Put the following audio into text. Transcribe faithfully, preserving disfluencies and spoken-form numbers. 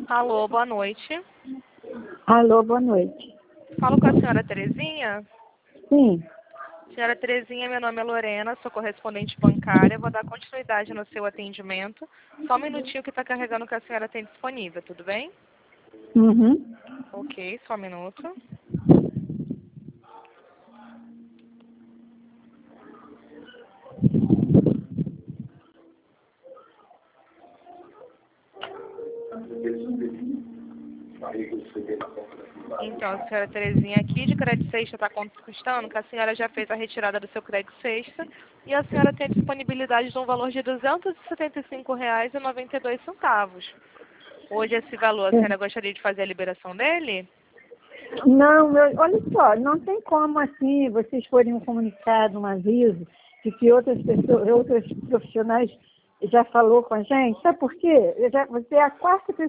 Alô, boa noite. Alô, boa noite. Falo com a senhora Terezinha? Sim. Senhora Terezinha, meu nome é Lorena, sou correspondente bancária. Vou dar continuidade no seu atendimento. Só um minutinho que está carregando o que a senhora tem disponível, tudo bem? Uhum. Ok, só um minuto. Então, senhora Terezinha, aqui de crédito sexta está constando que a senhora já fez a retirada do seu crédito sexta e a senhora tem a disponibilidade de um valor de duzentos e setenta e cinco reais e noventa e dois centavos. Hoje esse valor, a senhora gostaria de fazer a liberação dele? Não, eu, olha só, não tem como assim vocês forem um comunicado, um aviso, de que outras pessoas, outros profissionais já falou com a gente. Sabe por quê? Eu já, você é a quarta pessoa